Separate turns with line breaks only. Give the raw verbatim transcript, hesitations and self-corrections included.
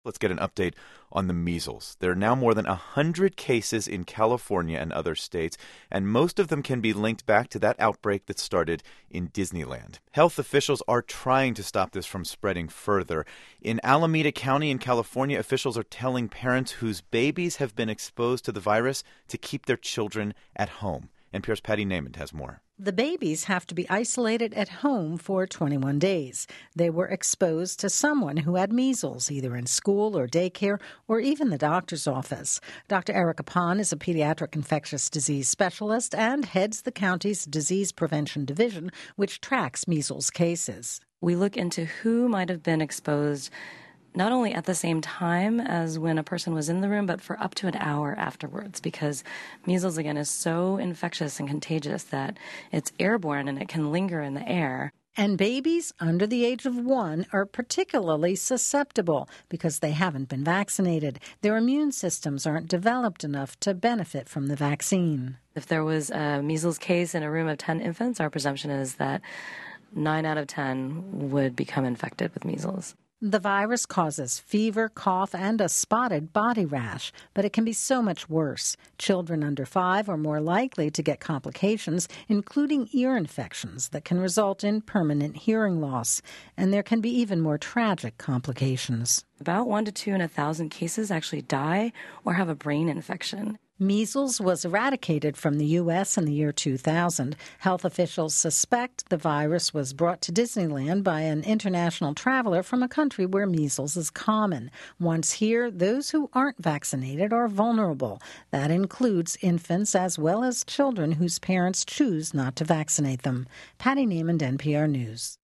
Let's get an update on the measles. There are now more than one hundred cases in California and other states, and most of them can be linked back to that outbreak that started in Disneyland. Health officials are trying to stop this from spreading further. In Alameda County in California, officials are telling parents whose babies have been exposed to the virus to keep their children at home. N P R's Patty Naiman has more.
The babies have to be isolated at home for twenty-one days. They were exposed to someone who had measles, either in school or daycare or even the doctor's office. Doctor Erica Pon is a pediatric infectious disease specialist and heads the county's disease prevention division, which tracks measles cases.
We look into who might have been exposed not only at the same time as when a person was in the room, but for up to an hour afterwards, because measles, again, is so infectious and contagious that it's airborne and it can linger in the air.
And babies under the age of one are particularly susceptible because they haven't been vaccinated. Their immune systems aren't developed enough to benefit from the vaccine.
If there was a measles case in a room of ten infants, our presumption is that nine out of ten would become infected with measles.
The virus causes fever, cough, and a spotted body rash, but it can be so much worse. Children under five are more likely to get complications, including ear infections that can result in permanent hearing loss. And there can be even more tragic complications.
About one to two in a thousand cases actually die or have a brain infection.
Measles was eradicated from the U S in the year two thousand. Health officials suspect the virus was brought to Disneyland by an international traveler from a country where measles is common. Once here, those who aren't vaccinated are vulnerable. That includes infants as well as children whose parents choose not to vaccinate them. Patty Naiman, N P R News.